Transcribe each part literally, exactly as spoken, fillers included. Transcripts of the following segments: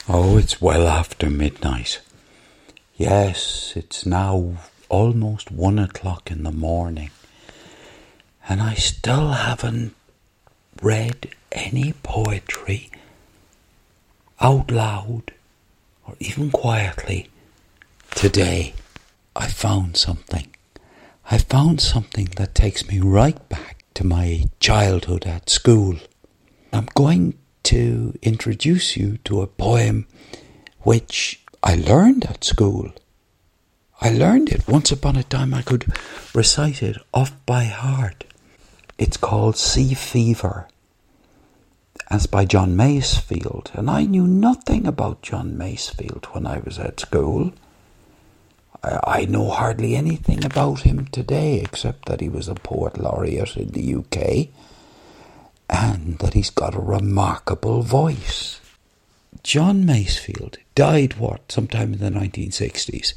Oh, it's well after midnight. Yes, it's now almost one o'clock in the morning, and I still haven't read any poetry out loud or even quietly. Today, I found something. I found something that takes me right back to my childhood at school. I'm going to introduce you to a poem which I learned at school. I learned it once upon a time. I could recite it off by heart. It's called Sea Fever. And it's by John Masefield. And I knew nothing about John Masefield when I was at school. I, I know hardly anything about him today, except that he was a poet laureate in the U K and that he's got a remarkable voice. John Masefield died, what, sometime in the nineteen sixties.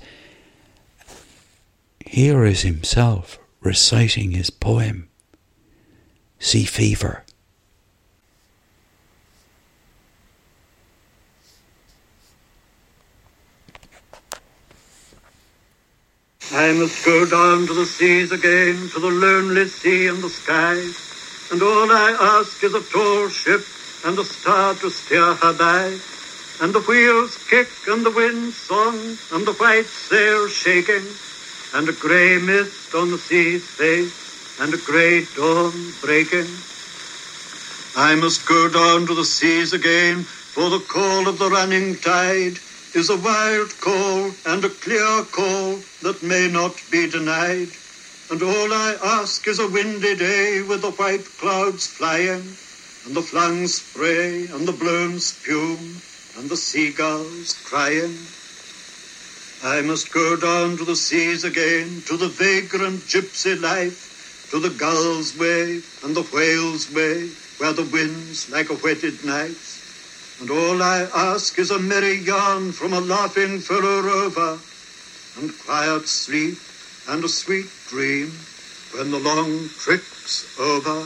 Here is himself reciting his poem, Sea Fever. I must go down to the seas again, to the lonely sea and the sky, and all I ask is a tall ship and a star to steer her by, and the wheels kick and the wind song and the white sail shaking, and a grey mist on the sea's face and a grey dawn breaking. I must go down to the seas again, for the call of the running tide is a wild call and a clear call that may not be denied. And all I ask is a windy day with the white clouds flying, and the flung spray and the blown spume and the seagulls crying. I must go down to the seas again, to the vagrant gypsy life, to the gull's way and the whale's way, where the wind's like a whetted knife. And all I ask is a merry yarn from a laughing fellow rover, and quiet sleep and a sweet dream when the long trick's over.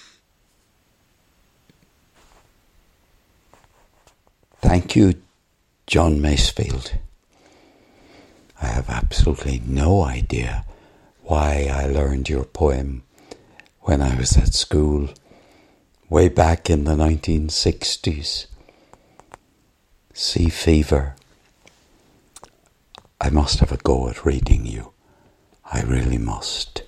Thank you, John Masefield. I have absolutely no idea why I learned your poem when I was at school, way back in the nineteen sixties. Sea Fever. I must have a go at reading you. I really must.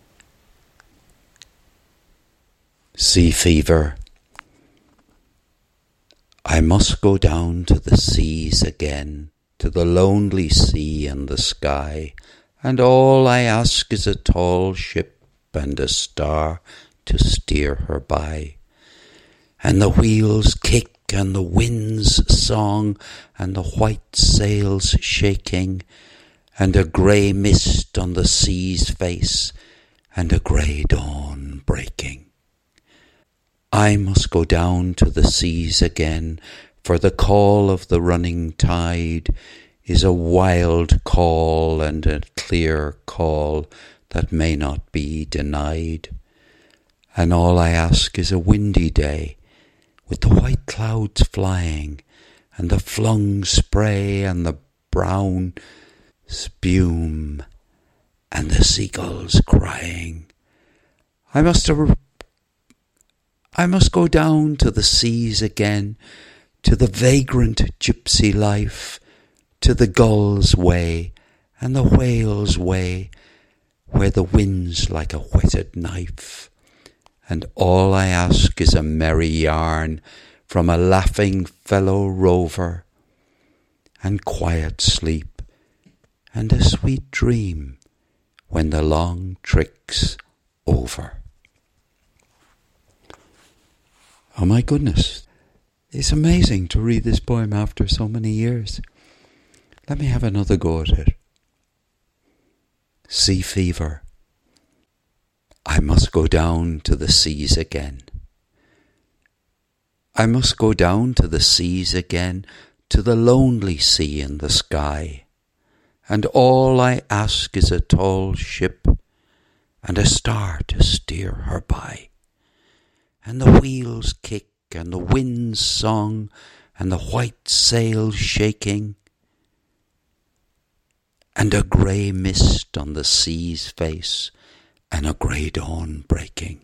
Sea Fever. I must go down to the seas again, to the lonely sea and the sky, and all I ask is a tall ship and a star to steer her by. And the wheels kick and the wind's song and the white sails shaking, and a grey mist on the sea's face and a grey dawn breaking. I must go down to the seas again, for the call of the running tide is a wild call and a clear call that may not be denied. And all I ask is a windy day, with the white clouds flying, and the flung spray and the brown spume, and the seagulls crying. I must have, I must go down to the seas again, to the vagrant gypsy life, to the gull's way and the whale's way, where the wind's like a whetted knife. And all I ask is a merry yarn from a laughing fellow rover, and quiet sleep and a sweet dream when the long trick's over. Oh my goodness, it's amazing to read this poem after so many years. Let me have another go at it. Sea Fever. I must go down to the seas again. I must go down to the seas again, to the lonely sea in the sky, and all I ask is a tall ship and a star to steer her by. And the wheels kick and the wind's song and the white sails shaking, and a grey mist on the sea's face, and a grey dawn breaking.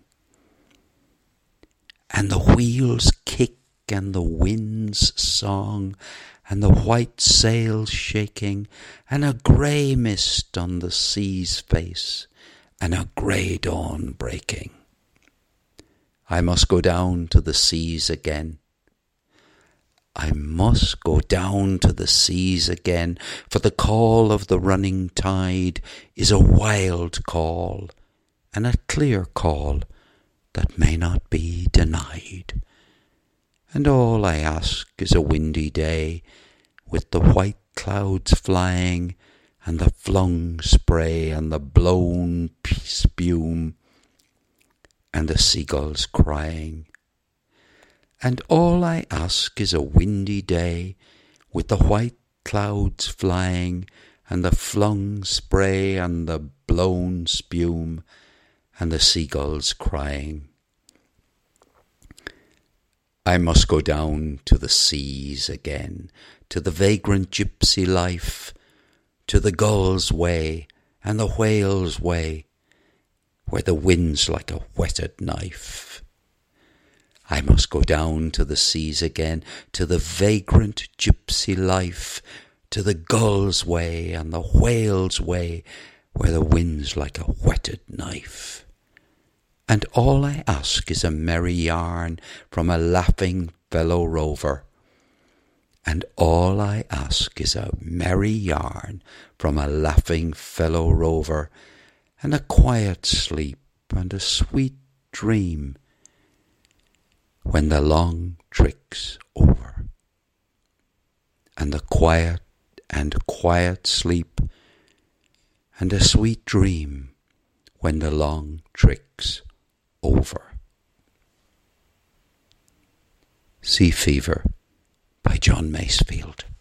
And the wheels kick and the wind's song, and the white sails shaking, and a grey mist on the sea's face, and a grey dawn breaking. I must go down to the seas again. I must go down to the seas again, for the call of the running tide is a wild call, and a clear call that may not be denied. And all I ask is a windy day, with the white clouds flying, and the flung spray, and the blown spume, and the seagulls crying. And all I ask is a windy day, with the white clouds flying, and the flung spray, and the blown spume, and the seagulls crying. I must go down to the seas again, to the vagrant gypsy life, to the gull's way and the whale's way, where the wind's like a whetted knife. I must go down to the seas again, to the vagrant gypsy life, to the gull's way and the whale's way, where the wind's like a whetted knife. And all I ask is a merry yarn from a laughing fellow rover. And all I ask is a merry yarn from a laughing fellow rover, and a quiet sleep and a sweet dream when the long trick's over. And a quiet and quiet sleep and a sweet dream when the long trick's over. Sea Fever by John Masefield.